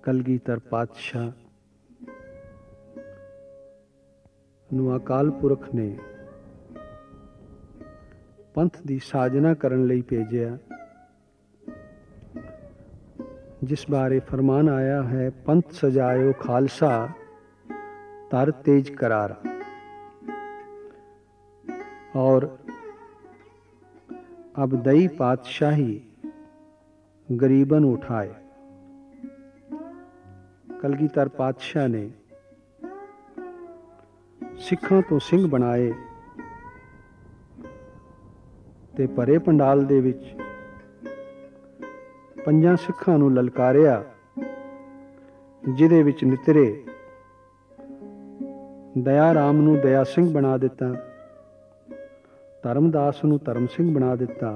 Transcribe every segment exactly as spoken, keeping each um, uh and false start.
ਕਲਗੀਧਰ ਪਾਤਸ਼ਾਹ ਨੂੰ ਅਕਾਲ ਪੁਰਖ ਨੇ ਪੰਥ ਦੀ ਸਾਜਨਾ ਕਰਨ ਲਈ ਭੇਜਿਆ, ਜਿਸ ਬਾਰੇ ਫਰਮਾਨ ਆਇਆ ਹੈ, ਪੰਥ ਸਜਾਇਓ ਖਾਲਸਾ तर तेज करारा। और अब दई पातशाही गरीबन उठाए। कलगीधर पातशाह ने सिखां तो सिंह बनाए ते भरे पंडाल दे विच पंजां सिखां नूं ललकारिया, जिहदे विच नितरे दया राम नूं दया सिंह बना दिता, धर्मदास नूं धर्म सिंह बना दिता,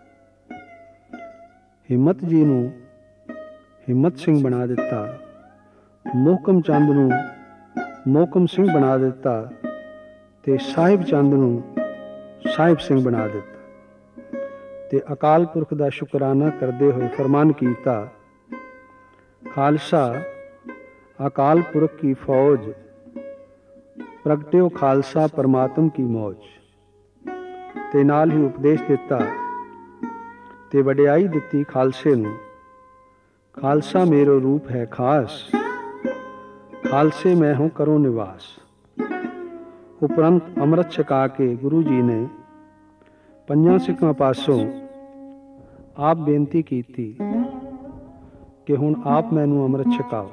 हिम्मत जी नूं हिम्मत सिंह बना दिता, मोहकम चंद नूं मोहकम सिंह बना दिता ते साहिब चंद नूं साहिब सिंह बना दिता ते अकाल पुरख दा शुकराना करदे होए फरमान कीता, खालसा अकाल पुरख की फौज, प्रगटिओ खालसा परमात्म की मौज। ते नाल ही उपदेश दिता ते वडियाई दिती खालसे नूं, खालसा मेरो रूप है खास, खालसे मैं हूँ करो निवास। उपरंत अमृत छका के गुरु जी ने पंजां सिखां पासों आप बेनती कीती कि हुण आप मैनू अमृत छकाओ।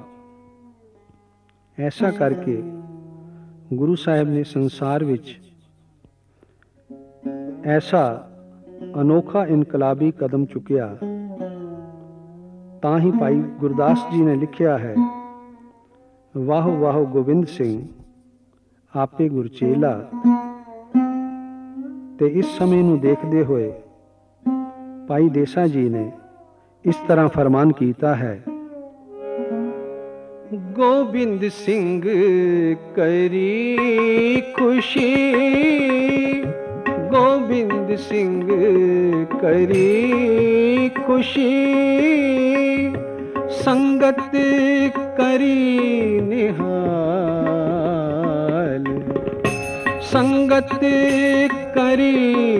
ऐसा करके गुरु साहिब ने संसार विच ऐसा अनोखा इनकलाबी कदम चुकिया। तां ही भाई गुरदास जी ने लिखिया है, वाह वाह गोबिंद सिंह आपे गुरचेला। ते इस समय नूं देखदे होए भाई देसा जी ने इस तरह फरमान कीता है, गोबिंद सिंह करी खुशी, गोबिंद सिंह करी खुशी, संगत करी निहाल, संगत करी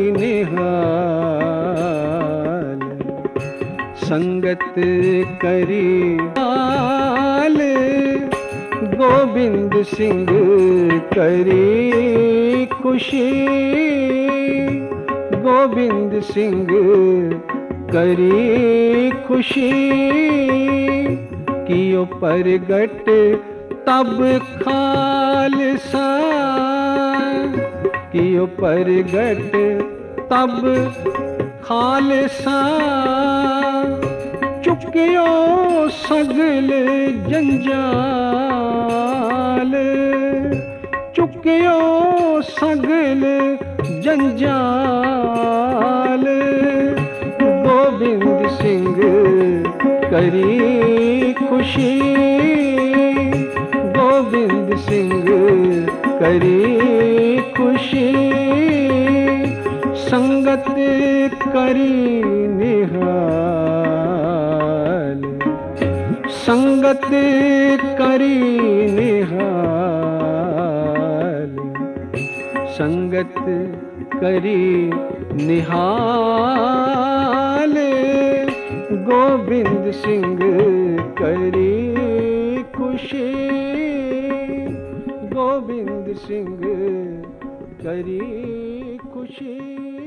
निहाल, संगत करी निहाल, गोबिंद सिंह करी खुशी, गोबिंद सिंह करी खुशी, कियो परगट तब खालसा, कियो परगट तब खालसा, चुकियो सगल जंजाल, चुकियो सगल जंजाल, गोबिंद सिंह करी खुशी, गोबिंद सिंह करी खुशी, संगत करी निहाल, संगत करी निहाल, संगत करी निहाल, गोबिंद सिंह करी खुशी, गोबिंद सिंह करी खुशी।